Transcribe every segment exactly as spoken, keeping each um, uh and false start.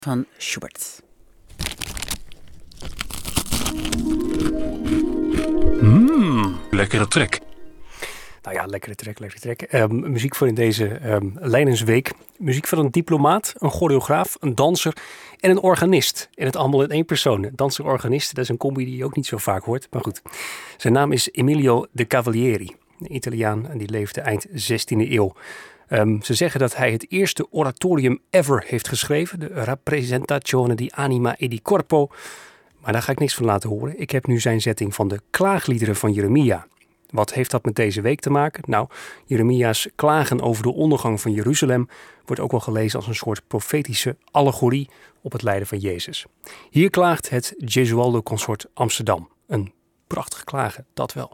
van Schubert. Mmm, lekkere track. Nou ja, lekkere track, lekkere track. Um, muziek voor in deze um, Lijdensweek. Muziek van een diplomaat, een choreograaf, een danser en een organist. En het allemaal in één persoon. Danser-organist, dat is een combi die je ook niet zo vaak hoort. Maar goed, zijn naam is Emilio de Cavalieri. Een Italiaan en die leefde eind zestiende eeuw. Um, ze zeggen dat hij het eerste oratorium ever heeft geschreven. De Rappresentazione di Anima e di Corpo. Maar daar ga ik niks van laten horen. Ik heb nu zijn zetting van de klaagliederen van Jeremia. Wat heeft dat met deze week te maken? Nou, Jeremia's klagen over de ondergang van Jeruzalem wordt ook wel gelezen als een soort profetische allegorie op het lijden van Jezus. Hier klaagt het Gesualdo Consort Amsterdam. Een prachtig klagen, dat wel.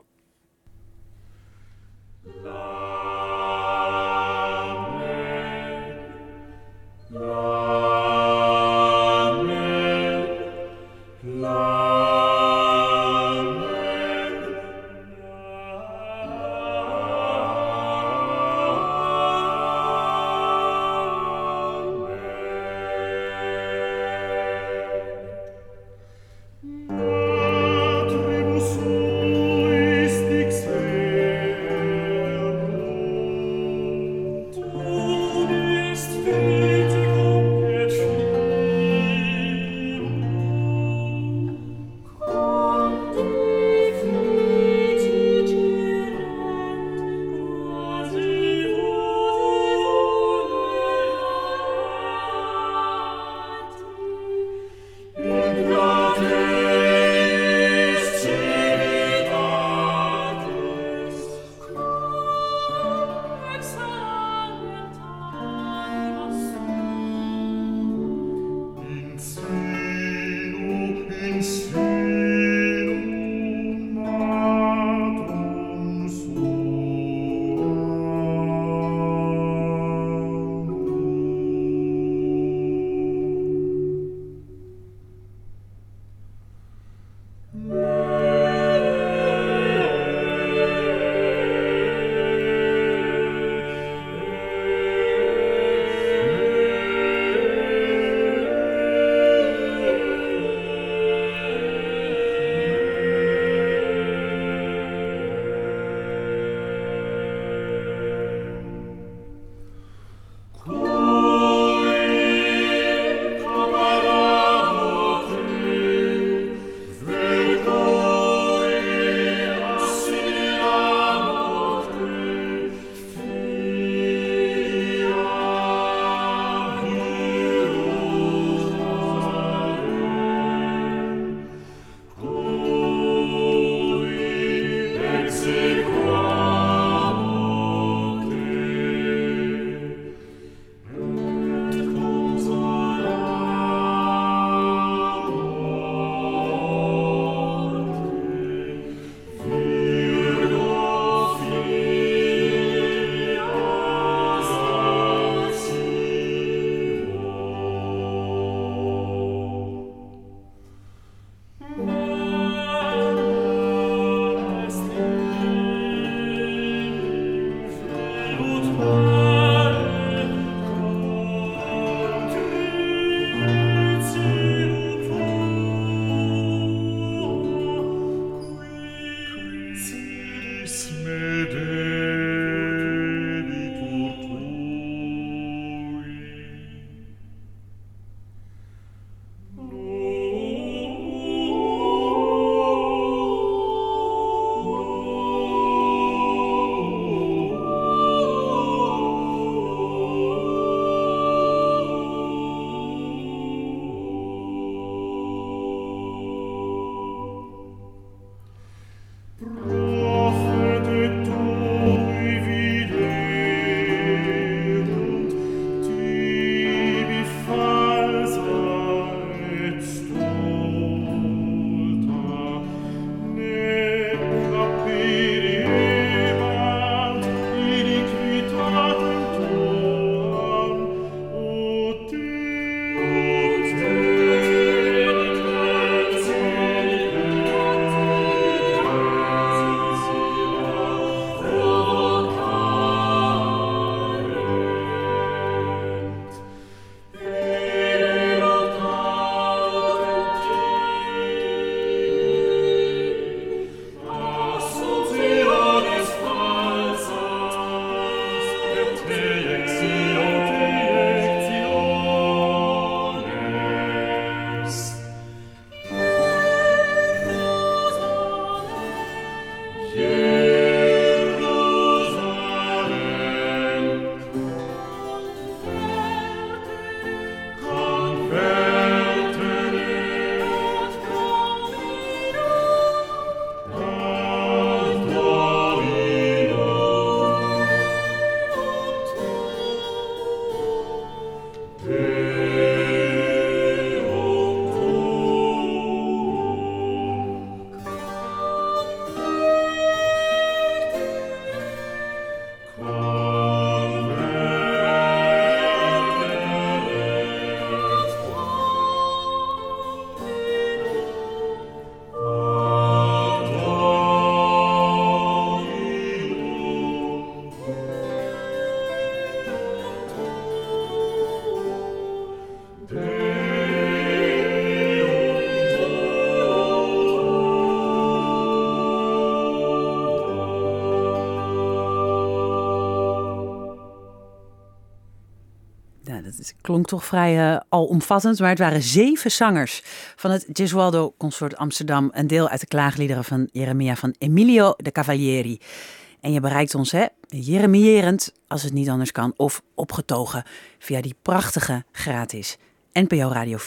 dat is, klonk toch vrij uh, alomvattend. Maar het waren zeven zangers van het Gesualdo Consort Amsterdam. Een deel uit de klaagliederen van Jeremia van Emilio de Cavalieri. En je bereikt ons, hè, jeremierend, als het niet anders kan, of opgetogen via die prachtige gratis N P O Radio